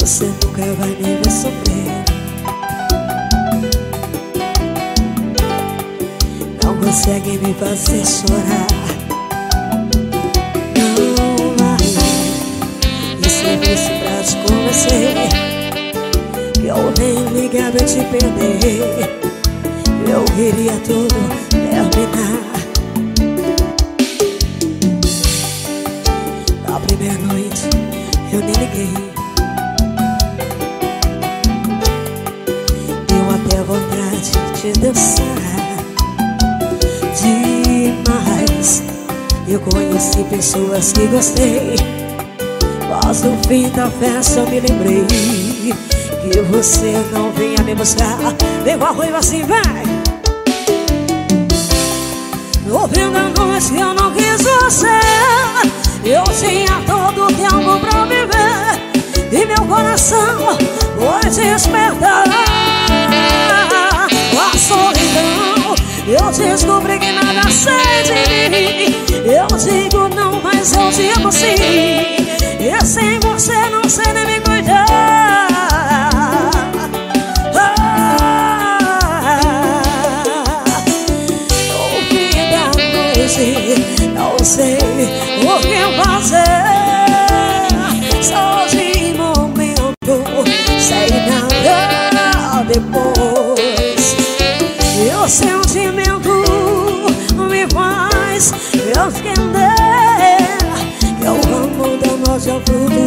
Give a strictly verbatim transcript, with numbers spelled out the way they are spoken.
você nunca vai me ver sofrer. Não consegue me fazer chorar. Não vai. E se eu fosse pra te convencer que eu nem ligava te perder, eu queria tudo terminar. Na primeira noite eu nem liguei, deu até vontade de dançar demais. Eu conheci pessoas que gostei, mas no fim da festa eu me lembrei que você não vinha me buscar. Deu a ruiva assim, vai. No fim da noite eu não quis você, eu tinha todo o tempo pra viver, e meu coração foi despertar. A solidão, eu descobri que nada sei de mim. Eu digo não, mas eu digo sim, e sem você não sei nem me cuidar. Não sei o que fazer, só de momento, sei nada depois. E o sentimento me faz entender que eu amo da noite ao futuro.